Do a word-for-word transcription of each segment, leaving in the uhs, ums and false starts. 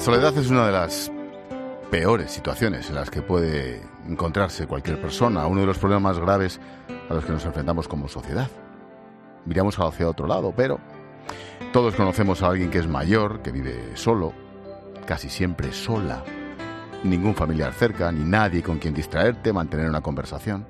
soledad es una de las peores situaciones en las que puede encontrarse cualquier persona, uno de los problemas más graves a los que nos enfrentamos como sociedad. Miramos hacia otro lado, pero todos conocemos a alguien que es mayor, que vive solo, casi siempre sola, ningún familiar cerca, ni nadie con quien distraerte, mantener una conversación.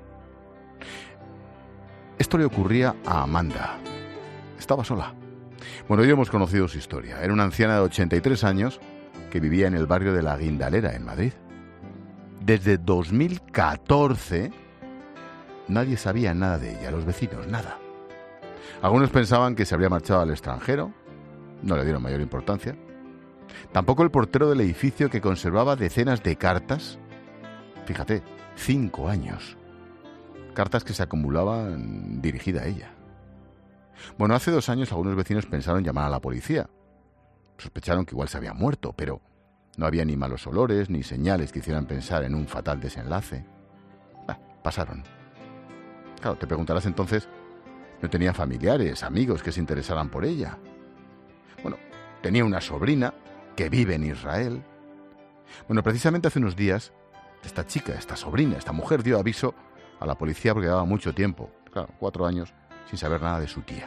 Esto le ocurría a Amanda. Estaba sola. Bueno, hoy hemos conocido su historia. Era una anciana de ochenta y tres años que vivía en el barrio de La Guindalera, en Madrid. Desde dos mil catorce nadie sabía nada de ella, los vecinos, nada. Algunos pensaban que se habría marchado al extranjero, no le dieron mayor importancia. Tampoco el portero del edificio, que conservaba decenas de cartas. Fíjate, cinco años. Cartas que se acumulaban dirigidas a ella. Bueno, hace dos años algunos vecinos pensaron llamar a la policía. Sospecharon que igual se había muerto, pero no había ni malos olores ni señales que hicieran pensar en un fatal desenlace. Bah, pasaron. Claro, te preguntarás entonces, ¿no tenía familiares, amigos que se interesaran por ella? Bueno, tenía una sobrina que vive en Israel. Bueno, precisamente hace unos días, esta chica, esta sobrina, esta mujer dio aviso a la policía porque llevaba mucho tiempo, claro, cuatro años, sin saber nada de su tía.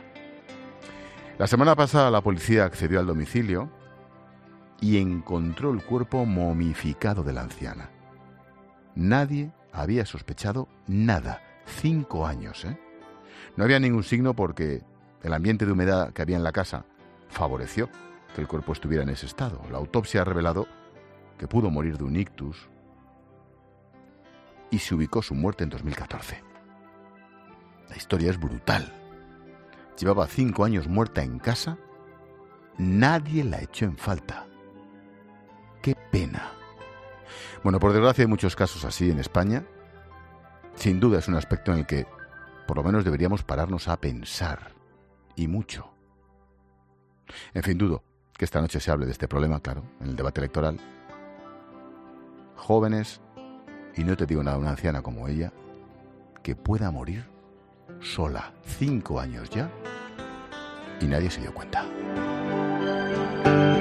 La semana pasada la policía accedió al domicilio y encontró el cuerpo momificado de la anciana. Nadie había sospechado nada. Cinco años, ¿eh? No había ningún signo porque el ambiente de humedad que había en la casa favoreció que el cuerpo estuviera en ese estado. La autopsia ha revelado que pudo morir de un ictus y se ubicó su muerte en dos mil catorce. La historia es brutal. Llevaba cinco años muerta en casa. Nadie la echó en falta. ¡Qué pena! Bueno, por desgracia hay muchos casos así en España. Sin duda es un aspecto en el que por lo menos deberíamos pararnos a pensar. Y mucho. En fin, dudo que esta noche se hable de este problema, claro, en el debate electoral. Jóvenes, y no te digo nada, una anciana como ella, que pueda morir sola, cinco años ya, y nadie se dio cuenta.